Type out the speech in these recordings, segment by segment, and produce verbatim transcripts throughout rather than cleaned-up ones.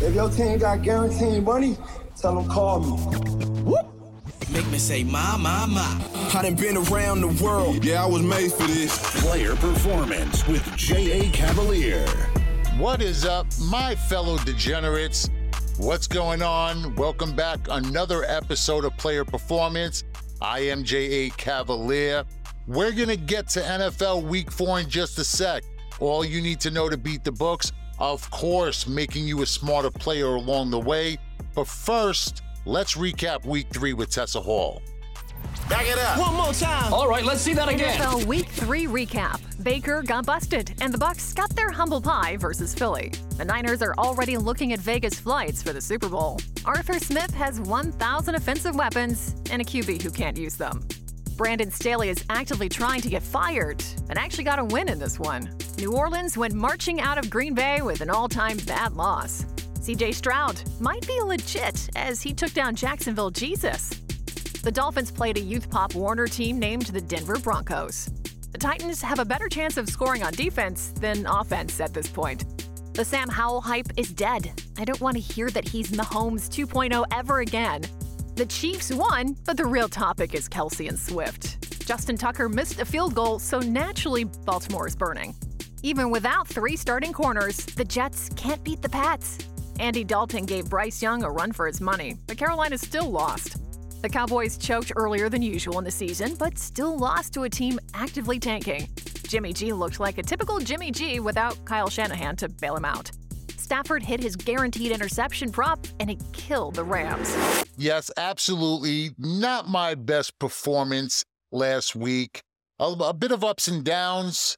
If your team got guaranteed money, tell them call me. Whoop. Make me say, my, my, my. I done been around the world. Yeah, I was made for this. Player Performance with J A. Cavalier. What is up, my fellow degenerates? What's going on? Welcome back. Another episode of Player Performance. I am J A. Cavalier. We're going to get to N F L Week four in just a sec. All you need to know to beat the books, of course, making you a smarter player along the way. But first, let's recap Week three with Tessa Hall. Back it up. One more time. All right, let's see that again. N F L Week three recap. Baker got busted, and the Bucs got their humble pie versus Philly. The Niners are already looking at Vegas flights for the Super Bowl. Arthur Smith has one thousand offensive weapons and a Q B who can't use them. Brandon Staley is actively trying to get fired and actually got a win in this one. New Orleans went marching out of Green Bay with an all-time bad loss. C J Stroud might be legit as he took down Jacksonville Jesus. The Dolphins played a youth Pop Warner team named the Denver Broncos. The Titans have a better chance of scoring on defense than offense at this point. The Sam Howell hype is dead. I don't want to hear that he's Mahomes two point oh ever again. The Chiefs won, but the real topic is Kelsey and Swift. Justin Tucker missed a field goal, so naturally Baltimore is burning. Even without three starting corners, the Jets can't beat the Pats. Andy Dalton gave Bryce Young a run for his money, but Carolina still lost. The Cowboys choked earlier than usual in the season, but still lost to a team actively tanking. Jimmy G looked like a typical Jimmy G without Kyle Shanahan to bail him out. Stafford hit his guaranteed interception prop, and it killed the Rams. Yes, absolutely. Not my best performance last week. A, a bit of ups and downs.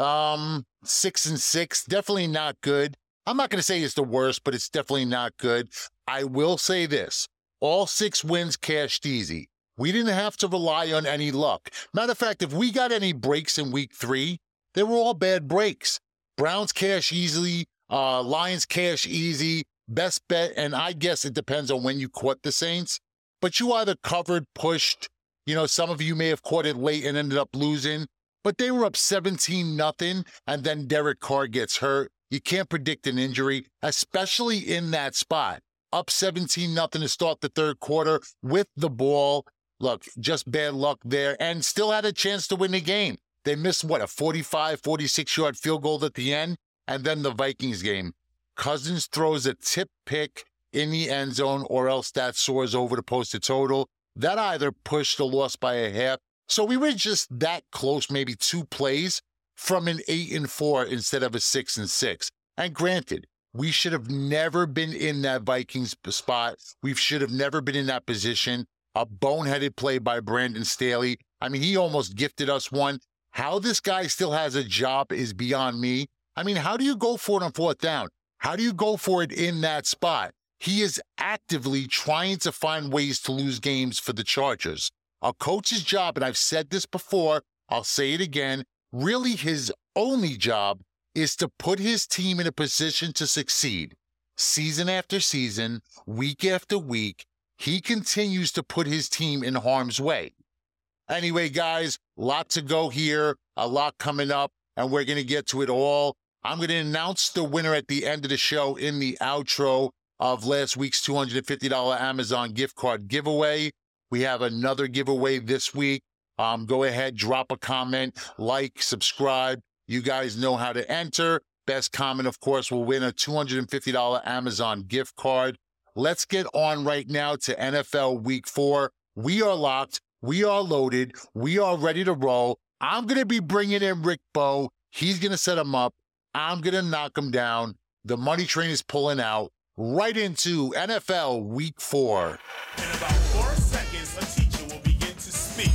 Um, six and six, definitely not good. I'm not going to say it's the worst, but it's definitely not good. I will say this. All six wins cashed easy. We didn't have to rely on any luck. Matter of fact, if we got any breaks in week three, they were all bad breaks. Browns cash easily. Uh, Lions cash easy, best bet, and I guess it depends on when you caught the Saints. But you either covered, pushed, you know, some of you may have caught it late and ended up losing, but they were up seventeen nothing, and then Derek Carr gets hurt. You can't predict an injury, especially in that spot. Up seventeen nothing to start the third quarter with the ball. Look, just bad luck there, and still had a chance to win the game. They missed, what, a forty-five, forty-six-yard field goal at the end? And then the Vikings game. Cousins throws a tip pick in the end zone, or else that soars over to post a total. That either pushed the loss by a half. So we were just that close, maybe two plays from an eight and four instead of a six and six. And granted, we should have never been in that Vikings spot. We should have never been in that position. A boneheaded play by Brandon Staley. I mean, he almost gifted us one. How this guy still has a job is beyond me. I mean, how do you go for it on fourth down? How do you go for it in that spot? He is actively trying to find ways to lose games for the Chargers. A coach's job, and I've said this before, I'll say it again, really his only job is to put his team in a position to succeed. Season after season, week after week, he continues to put his team in harm's way. Anyway, guys, a lot to go here, a lot coming up, and we're going to get to it all. I'm going to announce the winner at the end of the show in the outro of last week's two hundred fifty dollars Amazon gift card giveaway. We have another giveaway this week. Um, go ahead, drop a comment, like, subscribe. You guys know how to enter. Best comment, of course, will win a two hundred fifty dollars Amazon gift card. Let's get on right now to N F L Week four. We are locked. We are loaded. We are ready to roll. I'm going to be bringing in Rick Bowe. He's going to set him up. I'm going to knock him down. The money train is pulling out right into N F L Week four. In about four seconds, a teacher will begin to speak.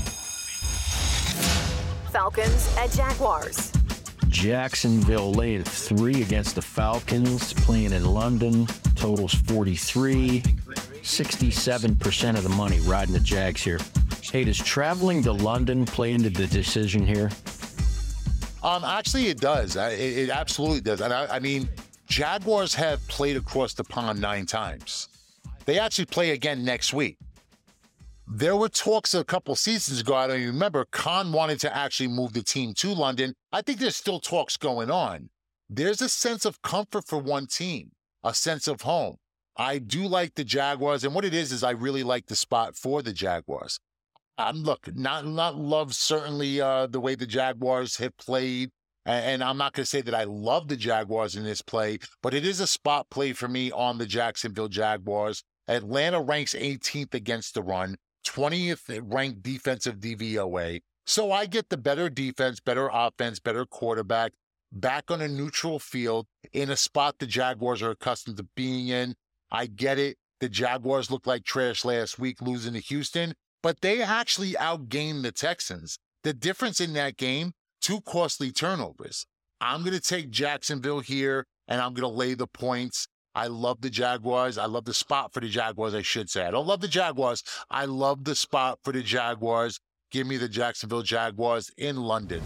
Falcons at Jaguars. Jacksonville laid three against the Falcons, playing in London. Totals forty-three. sixty-seven percent of the money riding the Jags here. Hey, does traveling to London play into the decision here? Um, actually, it does. It, it absolutely does. And I, I mean, Jaguars have played across the pond nine times. They actually play again next week. There were talks a couple seasons ago, I don't even remember, Khan wanted to actually move the team to London. I think there's still talks going on. There's a sense of comfort for one team. a sense of home. I do like the Jaguars, and what it is is I really like the spot for the Jaguars. Um, look, not not love certainly uh, the way the Jaguars have played, and, and I'm not going to say that I love the Jaguars in this play, but it is a spot play for me on the Jacksonville Jaguars. Atlanta ranks eighteenth against the run, twentieth ranked defensive D V O A. So I get the better defense, better offense, better quarterback, back on a neutral field in a spot the Jaguars are accustomed to being in. I get it. The Jaguars looked like trash last week losing to Houston, but they actually outgained the Texans. The difference in that game, two costly turnovers. I'm going to take Jacksonville here, and I'm going to lay the points. I love the Jaguars. I love the spot for the Jaguars, I should say. I don't love the Jaguars. I love the spot for the Jaguars. Give me the Jacksonville Jaguars in London.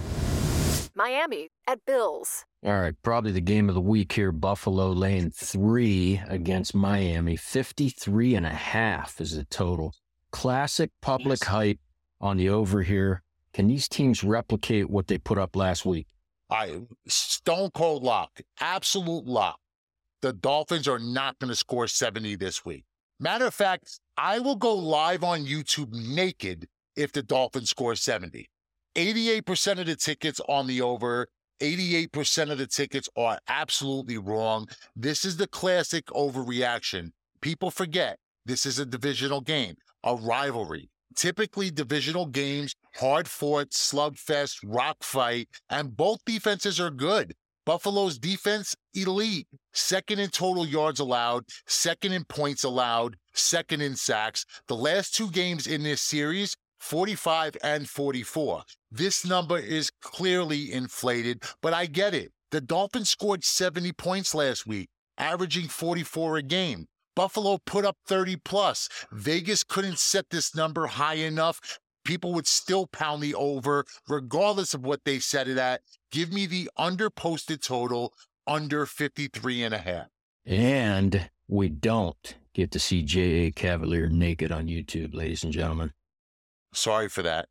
Miami at Bills. All right, probably the game of the week here. Buffalo laying three against Miami. fifty-three and a half is the total. Classic public yes. hype on the over here. Can these teams replicate what they put up last week? I stone cold lock, absolute lock. The Dolphins are not going to score seventy this week. Matter of fact, I will go live on YouTube naked if the Dolphins score seventy. eighty-eight percent of the tickets on the over, eighty-eight percent of the tickets are absolutely wrong. This is the classic overreaction. People forget this is a divisional game, a rivalry. Typically, divisional games, hard-fought, slugfest, rock fight, and both defenses are good. Buffalo's defense, elite. Second in total yards allowed, second in points allowed, second in sacks. The last two games in this series, forty-five and forty-four. This number is clearly inflated, but I get it. The Dolphins scored seventy points last week, averaging forty-four a game. Buffalo put up thirty plus. Vegas couldn't set this number high enough. People would still pound the over, regardless of what they set it at. Give me the under posted total, under fifty-three and a half. And we don't get to see J A. Cavalier naked on YouTube, ladies and gentlemen. Sorry for that.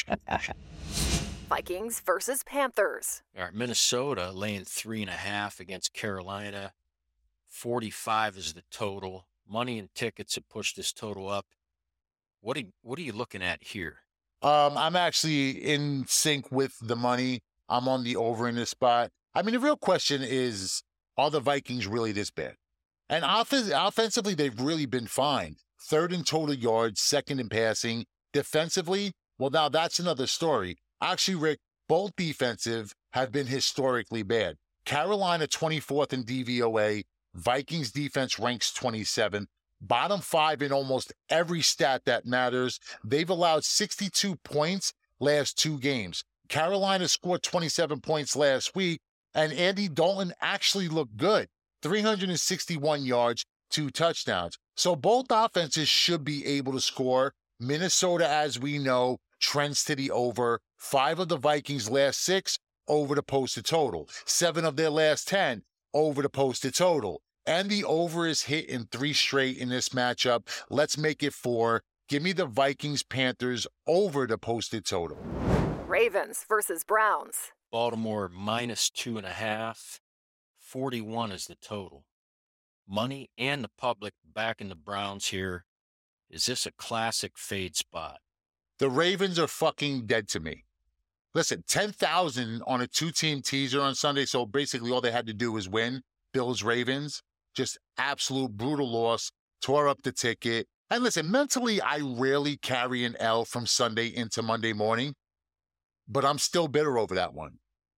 Vikings versus Panthers. All right, Minnesota laying three and a half against Carolina. forty-five is the total. Money and tickets have pushed this total up. What are, what are you looking at here? Um, I'm actually in sync with the money. I'm on the over in this spot. I mean, the real question is, are the Vikings really this bad? And off- offensively, they've really been fine. Third in total yards, second in passing. Defensively, well, now that's another story. Actually, Rick, both defensive have been historically bad. Carolina twenty-fourth in D V O A. Vikings defense ranks twenty-seventh. Bottom five in almost every stat that matters. They've allowed sixty-two points last two games. Carolina scored twenty-seven points last week, and Andy Dalton actually looked good. three hundred sixty-one yards, two touchdowns. So both offenses should be able to score. Minnesota, as we know, trends to the over. Five of the Vikings' last six, over the posted total. Seven of their last ten, over the posted total. And the over is hit in three straight in this matchup. Let's make it four. Give me the Vikings-Panthers over the posted total. Ravens versus Browns. Baltimore minus two and a half. forty-one is the total. Money and the public backing the Browns here. Is this a classic fade spot? The Ravens are fucking dead to me. Listen, ten thousand on a two-team teaser on Sunday, so basically all they had to do was win. Bills-Ravens, just absolute brutal loss, tore up the ticket. And listen, mentally, I rarely carry an L from Sunday into Monday morning, but I'm still bitter over that one.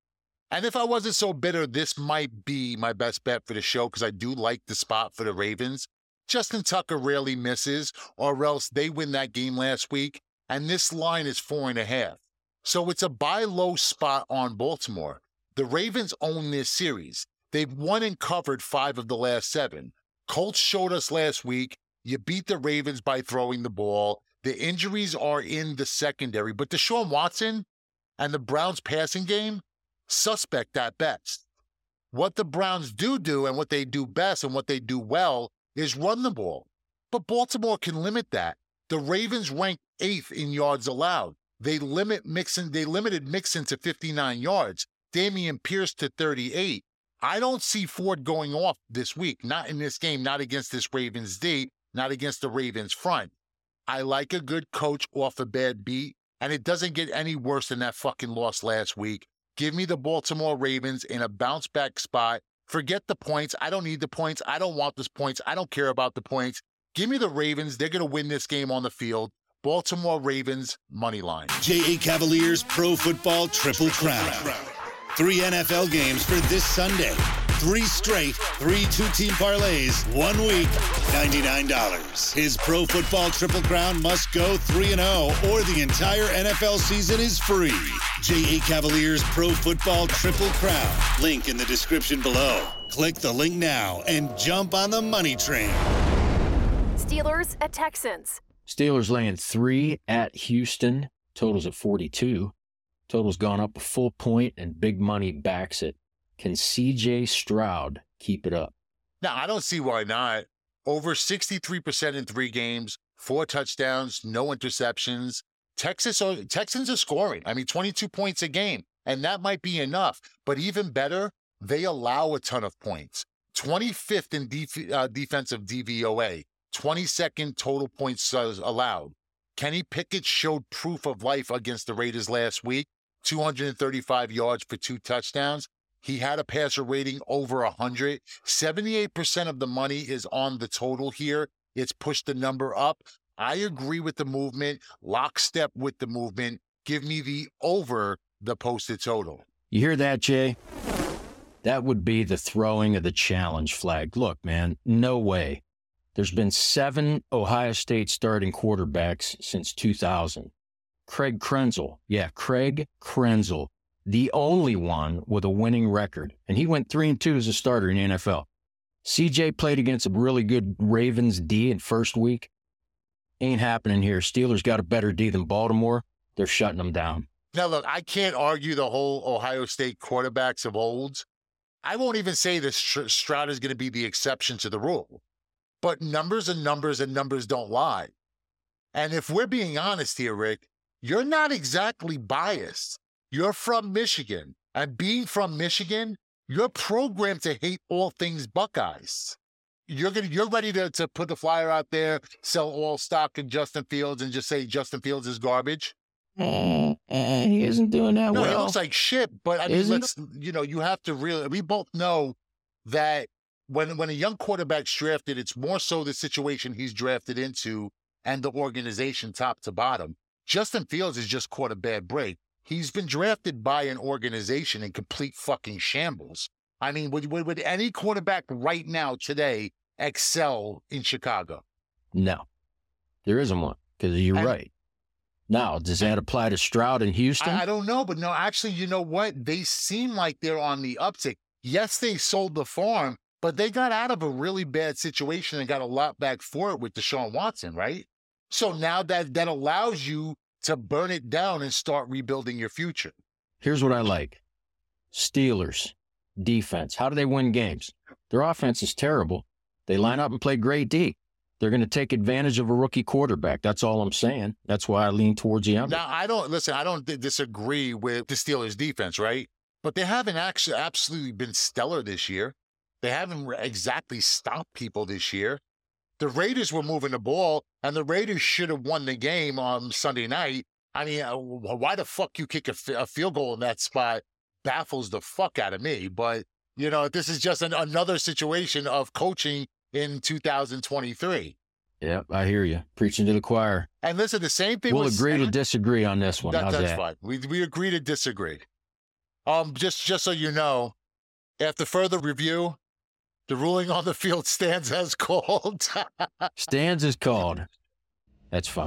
And if I wasn't so bitter, this might be my best bet for the show because I do like the spot for the Ravens. Justin Tucker rarely misses, or else they win that game last week, and this line is four and a half. So it's a buy low spot on Baltimore. The Ravens own this series. They've won and covered five of the last seven. Colts showed us last week, you beat the Ravens by throwing the ball. The injuries are in the secondary, but Deshaun Watson and the Browns passing game, suspect at best. What the Browns do do and what they do best and what they do well is run the ball. But Baltimore can limit that. The Ravens rank eighth in yards allowed. They limit Mixon, they limited Mixon to fifty-nine yards, Dameon Pierce to thirty-eight. I don't see Ford going off this week, not in this game, not against this Ravens D, not against the Ravens front. I like a good coach off a bad beat, and it doesn't get any worse than that fucking loss last week. Give me the Baltimore Ravens in a bounce back spot. Forget the points. I don't need the points. I don't want those points. I don't care about the points. Give me the Ravens. They're going to win this game on the field. Baltimore Ravens, money line. J A. Cavaliers Pro Football Triple Crown. Three N F L games for this Sunday. Three straight, three two-team parlays, one week, ninety-nine dollars. His Pro Football Triple Crown must go three and oh, or the entire N F L season is free. J A. Cavaliers Pro Football Triple Crown. Link in the description below. Click the link now and jump on the money train. Steelers at Texans. Steelers laying three at Houston. Totals at forty-two. Total's gone up a full point, and big money backs it. Can C J. Stroud keep it up? No, I don't see why not. Over sixty-three percent in three games, four touchdowns, no interceptions. Texas, Texans are scoring. I mean, twenty-two points a game, and that might be enough. But even better, they allow a ton of points. twenty-fifth in def- uh, defensive D V O A, twenty-second total points uh, allowed. Kenny Pickett showed proof of life against the Raiders last week, two hundred thirty-five yards for two touchdowns. He had a passer rating over one hundred. seventy-eight percent of the money is on the total here. It's pushed the number up. I agree with the movement, lockstep with the movement. Give me the over the posted total. You hear that, Jay? That would be the throwing of the challenge flag. Look, man, no way. There's been seven Ohio State starting quarterbacks since two thousand. Craig Krenzel, yeah, Craig Krenzel, the only one with a winning record. And he went three and two as a starter in the N F L. C J played against a really good Ravens D in first week. Ain't happening here. Steelers got a better D than Baltimore. They're shutting them down. Now, look, I can't argue the whole Ohio State quarterbacks of old. I won't even say that Stroud is going to be the exception to the rule. But numbers are numbers, and numbers don't lie. And if we're being honest here, Rick, you're not exactly biased. You're from Michigan. And being from Michigan, you're programmed to hate all things Buckeyes. You're gonna, you're ready to, to put the flyer out there, sell all stock in Justin Fields, and just say Justin Fields is garbage. Uh, uh, he isn't doing that no, well. No, he looks like shit. But I mean, Isn't let's, you know, you have to really, we both know that when, when a young quarterback's drafted, it's more so the situation he's drafted into and the organization top to bottom. Justin Fields has just caught a bad break. He's been drafted by an organization in complete fucking shambles. I mean, would, would, would any quarterback right now, today, excel in Chicago? No. There isn't one, because you're And- right. Now, does that apply to Stroud in Houston? I, I don't know, but no, actually, you know what? They seem like they're on the uptick. Yes, they sold the farm, but they got out of a really bad situation and got a lot back for it with Deshaun Watson, right? So now that, that allows you to burn it down and start rebuilding your future. Here's what I like. Steelers, defense. How do they win games? Their offense is terrible. They line up and play great D. They're going to take advantage of a rookie quarterback. That's all I'm saying. That's why I lean towards the under. Now, I don't, listen, I don't d- disagree with the Steelers defense, right? But they haven't actually absolutely been stellar this year. They haven't re- exactly stopped people this year. The Raiders were moving the ball, and the Raiders should have won the game on Sunday night. I mean, uh, why the fuck you kick a, f- a field goal in that spot baffles the fuck out of me. But, you know, this is just an, another situation of coaching in two thousand twenty-three. Yep, I hear you. Preaching to the choir. And listen, the same thing We'll with agree to Sam- disagree on this one. That, How's that's that? fine. We we agree to disagree. Um, just just so you know, after further review, the ruling on the field stands as called. Stands is called. That's fun.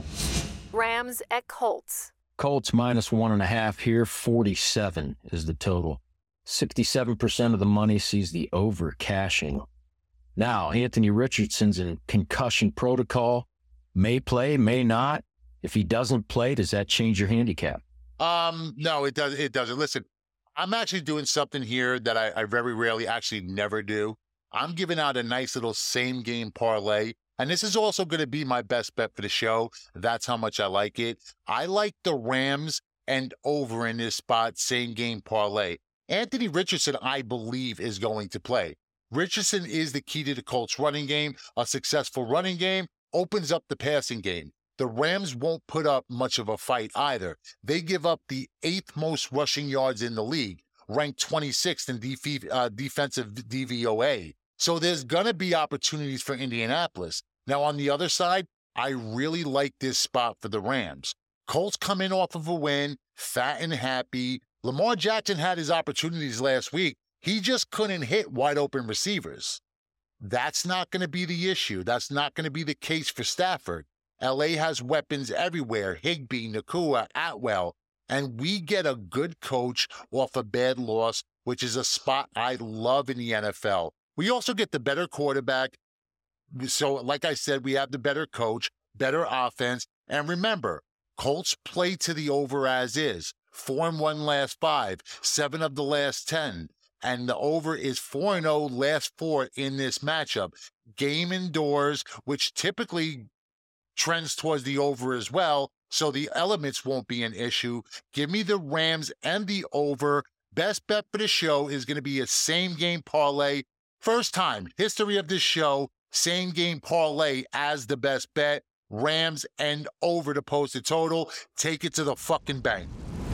Rams at Colts. Colts minus one and a half here. forty-seven is the total. sixty-seven percent of the money sees the over cashing. Now, Anthony Richardson's in concussion protocol. May play, may not. If he doesn't play, does that change your handicap? um, no, it does. It doesn't. Listen, I'm actually doing something here that I, I very rarely, actually never do. I'm giving out a nice little same game parlay. And this is also going to be my best bet for the show. That's how much I like it. I like the Rams and over in this spot, same game parlay. Anthony Richardson, I believe, is going to play. Richardson is the key to the Colts running game. A successful running game opens up the passing game. The Rams won't put up much of a fight either. They give up the eighth most rushing yards in the league, ranked twenty-sixth in def- uh, defensive D V O A. So there's going to be opportunities for Indianapolis. Now, on the other side, I really like this spot for the Rams. Colts come in off of a win, fat and happy. Lamar Jackson had his opportunities last week. He just couldn't hit wide open receivers. That's not going to be the issue. That's not going to be the case for Stafford. L A has weapons everywhere, Higbee, Nacua, Atwell, and we get a good coach off a bad loss, which is a spot I love in the N F L. We also get the better quarterback. So, like I said, we have the better coach, better offense. And remember, Colts play to the over as is. Four and one last five, seven of the last ten. And the over is four and oh last four in this matchup. Game indoors, which typically trends towards the over as well, so the elements won't be an issue. Give me the Rams and the over. Best bet for the show is going to be a same-game parlay. First time, history of this show, same-game parlay as the best bet. Rams and over the posted total. Take it to the fucking bank.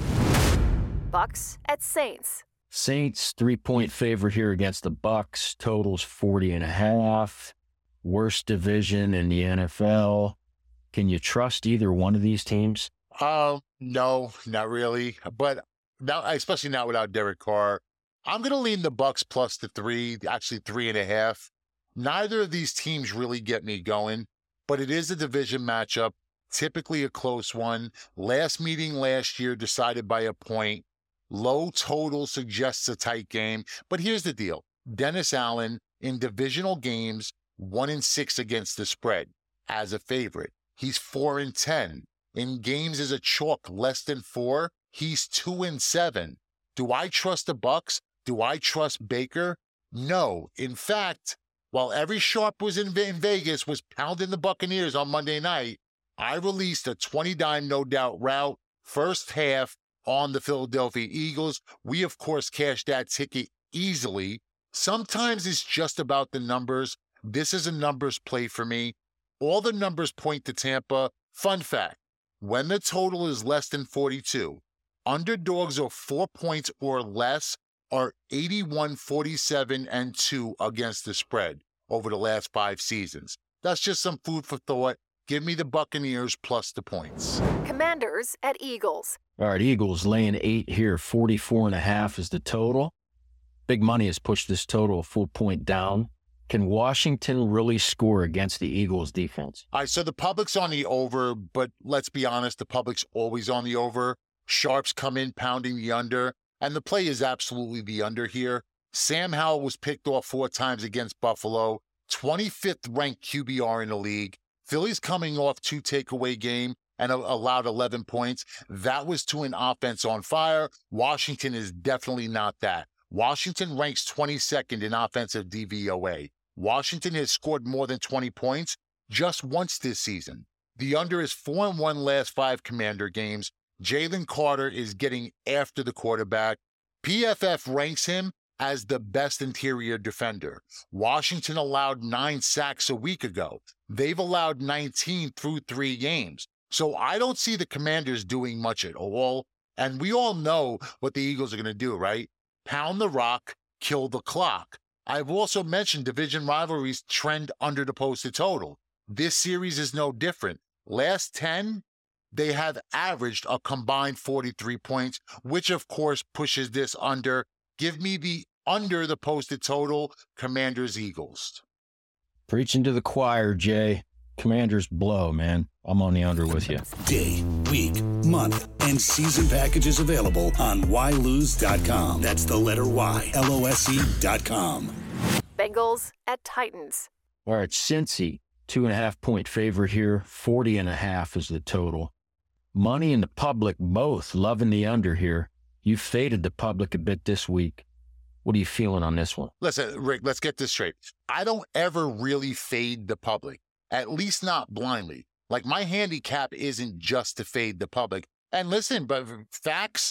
Bucks at Saints. Saints, three-point favorite here against the Bucks. Totals forty and a half. Worst division in the N F L. Can you trust either one of these teams? Um, no, not really. But now, especially not without Derek Carr, I'm going to lean the Bucks plus the three, actually three and a half. Neither of these teams really get me going, but it is a division matchup, typically a close one. Last meeting last year decided by a point. Low total suggests a tight game. But here's the deal. Dennis Allen in divisional games, one and six against the spread as a favorite. He's four and ten. In games as a chalk less than four, he's two and seven. Do I trust the Bucks? Do I trust Baker? No. In fact, while every sharp was in, in Vegas was pounding the Buccaneers on Monday night, I released a twenty dime no doubt route first half on the Philadelphia Eagles. We, of course, cashed that ticket easily. Sometimes it's just about the numbers. This is a numbers play for me. All the numbers point to Tampa. Fun fact, when the total is less than forty-two, underdogs of four points or less are eighty-one, forty-seven, and two against the spread over the last five seasons. That's just some food for thought. Give me the Buccaneers plus the points. Commanders at Eagles. All right, Eagles laying eight here. forty-four and a half is the total. Big money has pushed this total a full point down. Can Washington really score against the Eagles defense? All right, so the public's on the over, but let's be honest, the public's always on the over. Sharps come in pounding the under, and the play is absolutely the under here. Sam Howell was picked off four times against Buffalo, twenty-fifth ranked Q B R in the league. Philly's coming off two takeaway game and allowed eleven points. That was to an offense on fire. Washington is definitely not that. Washington ranks twenty-second in offensive D V O A. Washington has scored more than twenty points just once this season. The under is four and one last five Commander games. Jalen Carter is getting after the quarterback. P F F ranks him as the best interior defender. Washington allowed nine sacks a week ago. They've allowed nineteen through three games. So I don't see the Commanders doing much at all. And we all know what the Eagles are going to do, right? Pound the rock, kill the clock. I've also mentioned division rivalries trend under the posted total. This series is no different. Last ten, they have averaged a combined forty-three points, which of course pushes this under. Give me the under the posted total, Commanders Eagles. Preaching to the choir, Jay. Commanders blow, man. I'm on the under with you. Day, week, month, and season packages available on why lose dot com. That's the letter Y, L O S E dot com. Bengals at Titans. All right, Cincy, two and a half point favorite here. forty and a half is the total. Money and the public both loving the under here. You faded the public a bit this week. What are you feeling on this one? Listen, Rick, let's get this straight. I don't ever really fade the public, at least not blindly. Like, my handicap isn't just to fade the public. And listen, but facts,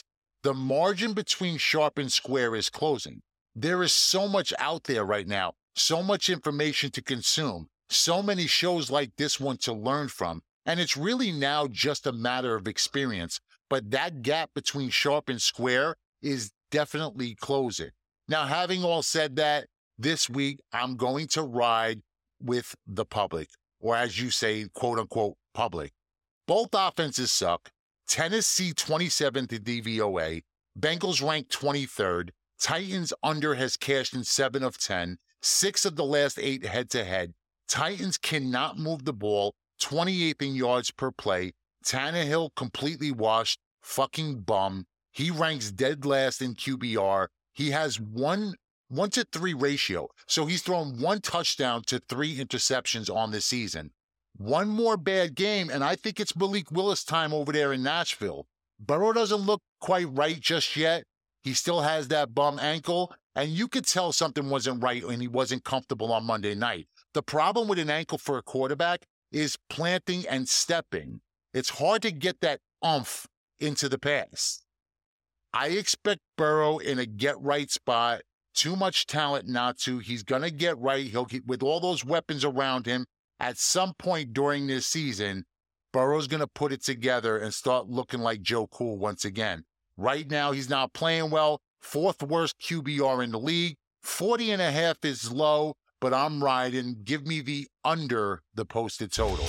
The margin between sharp and square is closing. There is so much out there right now, so much information to consume, so many shows like this one to learn from, and it's really now just a matter of experience. But that gap between sharp and square is definitely closing. Now, having all said that, this week I'm going to ride with the public, or as you say, quote unquote, public. Both offenses suck. Tennessee twenty-seventh in D V O A. Bengals ranked twenty-third. Titans under has cashed in seven of ten. Six of the last eight head-to-head. Titans cannot move the ball. twenty-eighth in yards per play. Tannehill completely washed. Fucking bum. He ranks dead last in Q B R. He has one one to three ratio. So he's thrown one touchdown to three interceptions on this season. One more bad game, and I think it's Malik Willis time over there in Nashville. Burrow doesn't look quite right just yet. He still has that bum ankle, and you could tell something wasn't right when he wasn't comfortable on Monday night. The problem with an ankle for a quarterback is planting and stepping. It's hard to get that oomph into the pass. I expect Burrow in a get-right spot. Too much talent not to. He's going to get right. He'll get, with all those weapons around him, at some point during this season, Burrow's going to put it together and start looking like Joe Cool once again. Right now, he's not playing well. Fourth worst Q B R in the league. forty and a half is low, but I'm riding. Give me the under the posted total.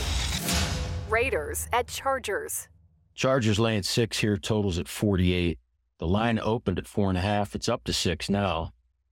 Raiders at Chargers. Chargers laying six here, totals at forty-eight. The line opened at four and a half. It's up to six now.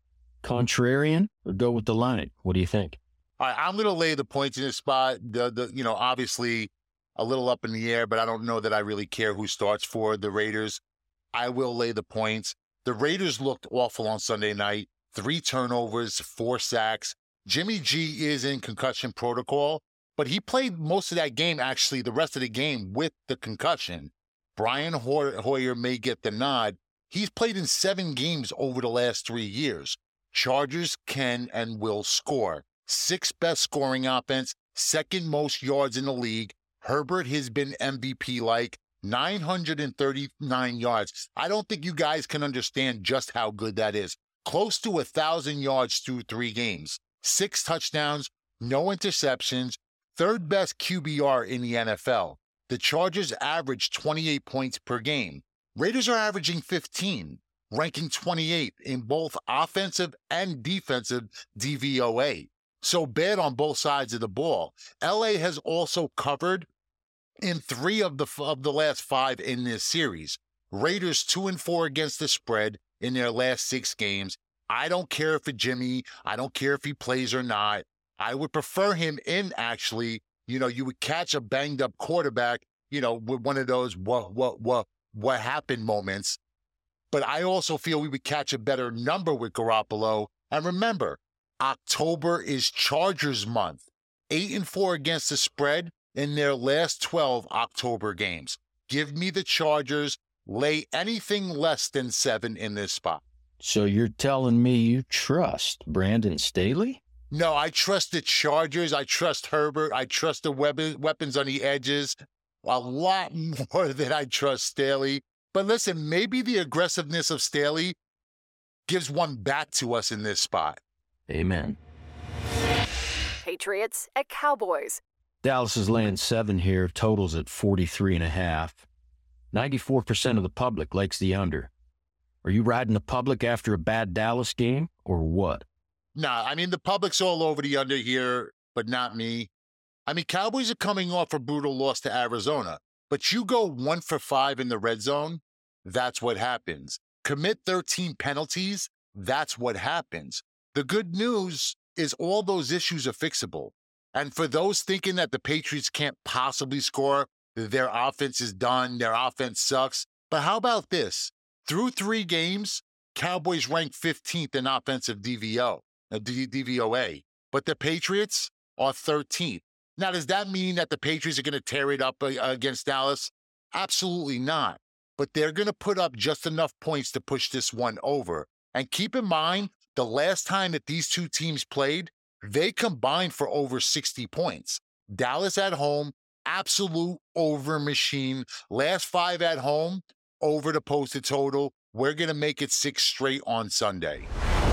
Contrarian or go with the line? What do you think? All right, I'm going to lay the points in this spot. The, the, you know, obviously a little up in the air, but I don't know that I really care who starts for the Raiders. I will lay the points. The Raiders looked awful on Sunday night. Three turnovers, four sacks. Jimmy G is in concussion protocol, but he played most of that game, actually, the rest of the game with the concussion. Brian Hoyer may get the nod. He's played in seven games over the last three years. Chargers can and will score. Sixth best scoring offense, second most yards in the league. Herbert has been M V P-like, nine hundred thirty-nine yards. I don't think you guys can understand just how good that is. Close to one thousand yards through three games. Six touchdowns, no interceptions, third best Q B R in the N F L. The Chargers average twenty-eight points per game. Raiders are averaging fifteen, ranking twenty-eighth in both offensive and defensive D V O A. So bad on both sides of the ball. L A has also covered in three of the of the last five in this series. Raiders two and four against the spread in their last six games. I don't care if it's Jimmy. I don't care if he plays or not. I would prefer him in, actually. You know, you would catch a banged up quarterback, you know, with one of those what what what what happened moments. But I also feel we would catch a better number with Garoppolo. And remember, October is Chargers month. Eight and four against the spread in their last twelve October games. Give me the Chargers. Lay anything less than seven in this spot. So you're telling me you trust Brandon Staley? No, I trust the Chargers. I trust Herbert. I trust the weapon, weapons on the edges a lot more than I trust Staley. But listen, maybe the aggressiveness of Staley gives one back to us in this spot. Amen. Patriots at Cowboys. Dallas is laying seven here, totals at forty-three and a half. ninety-four percent of the public likes the under. Are you riding the public after a bad Dallas game or what? Nah, I mean, the public's all over the under here, but not me. I mean, Cowboys are coming off a brutal loss to Arizona, but you go one for five in the red zone, that's what happens. Commit thirteen penalties, that's what happens. The good news is all those issues are fixable. And for those thinking that the Patriots can't possibly score, their offense is done, their offense sucks. But how about this? Through three games, Cowboys rank fifteenth in offensive D V O, uh, D V O A, but the Patriots are thirteenth. Now, does that mean that the Patriots are going to tear it up uh, against Dallas? Absolutely not. But they're going to put up just enough points to push this one over. And keep in mind, the last time that these two teams played, they combined for over sixty points. Dallas at home, absolute over machine. Last five at home, over the posted total. We're going to make it six straight on Sunday.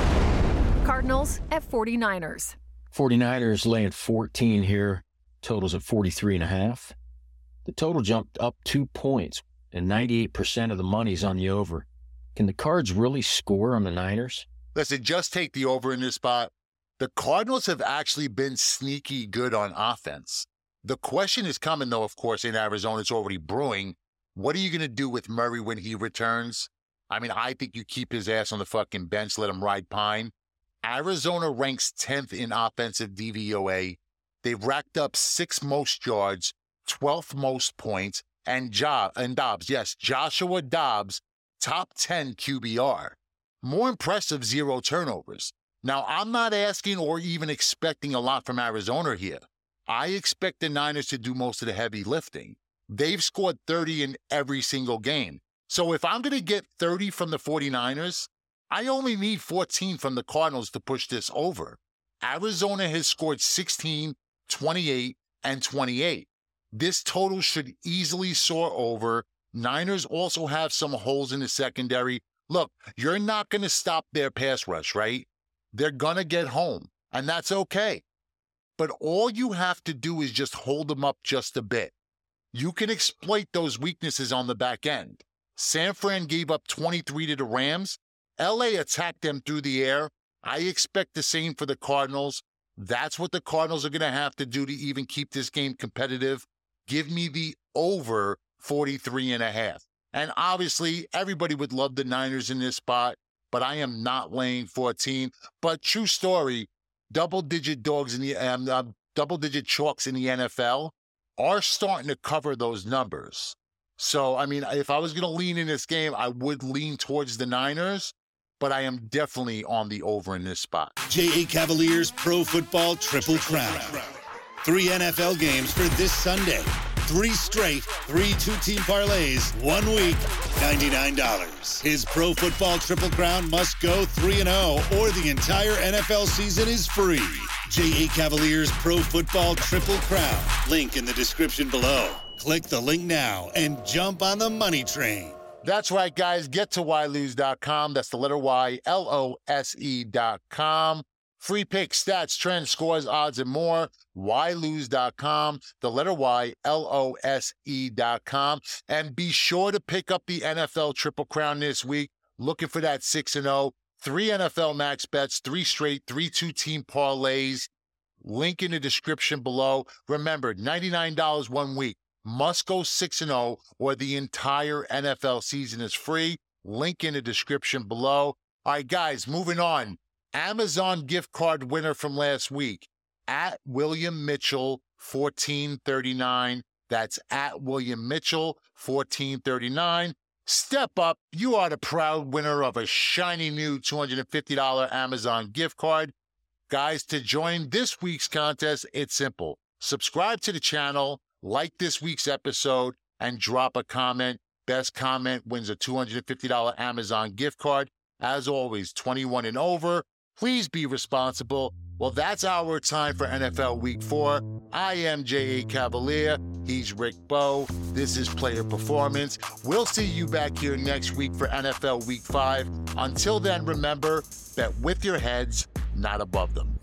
Cardinals at forty-niners. forty-niners laying fourteen here. Totals at forty-three and a half. The total jumped up two points, and ninety-eight percent of the money's on the over. Can the Cards really score on the Niners? Listen, just take the over in this spot. The Cardinals have actually been sneaky good on offense. The question is coming, though, of course, in Arizona. It's already brewing. What are you going to do with Murray when he returns? I mean, I think you keep his ass on the fucking bench, let him ride pine. Arizona ranks tenth in offensive D V O A. They've racked up sixth most yards, twelfth most points, and, jo- and Dobbs, yes, Joshua Dobbs, top ten Q B R. More impressive, zero turnovers. Now, I'm not asking or even expecting a lot from Arizona here. I expect the Niners to do most of the heavy lifting. They've scored thirty in every single game. So if I'm going to get thirty from the forty-niners, I only need fourteen from the Cardinals to push this over. Arizona has scored sixteen, twenty-eight, and twenty-eight. This total should easily soar over. Niners also have some holes in the secondary. Look, you're not going to stop their pass rush, right? They're going to get home, and that's okay. But all you have to do is just hold them up just a bit. You can exploit those weaknesses on the back end. San Fran gave up twenty-three to the Rams. L A attacked them through the air. I expect the same for the Cardinals. That's what the Cardinals are going to have to do to even keep this game competitive. Give me the over forty-three and a half. And obviously, everybody would love the Niners in this spot, but I am not laying fourteen. But true story, double-digit dogs in the um, uh, double-digit chalks in the N F L are starting to cover those numbers. So, I mean, if I was going to lean in this game, I would lean towards the Niners, but I am definitely on the over in this spot. J A. Cavaliers Pro Football Triple Crown. Three N F L games for this Sunday. Three straight, three two-team parlays, one week, ninety-nine dollars. His Pro Football Triple Crown must go three and oh, or the entire N F L season is free. J A. Cavaliers Pro Football Triple Crown. Link in the description below. Click the link now and jump on the money train. That's right, guys. Get to Y Lose dot com. That's the letter Y, L O S E dot com. Free picks, stats, trends, scores, odds, and more. Y Lose dot com. The letter Y, L O S E dot com. And be sure to pick up the N F L Triple Crown this week. Looking for that six and oh. Three N F L max bets, three straight, three two-team parlays. Link in the description below. Remember, ninety-nine dollars one week. Must go six and oh, or the entire N F L season is free. Link in the description below. All right, guys, moving on. Amazon gift card winner from last week, at William Mitchell, fourteen thirty-nine. That's at William Mitchell, fourteen thirty-nine. Step up. You are the proud winner of a shiny new two hundred fifty dollars Amazon gift card. Guys, to join this week's contest, it's simple. Subscribe to the channel, like this week's episode, and drop a comment. Best comment wins a two hundred fifty dollars Amazon gift card. As always, twenty-one and over. Please be responsible. Well, that's our time for N F L Week four. I am J A. Cavalier. He's Rick Bowe. This is Player Performance. We'll see you back here next week for N F L Week five. Until then, remember, bet with your heads, not above them.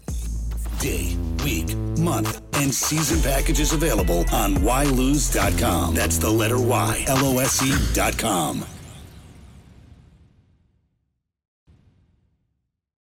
Day, week, month, and season packages available on Y Lose dot com. That's the letter Y, L O S E dot com.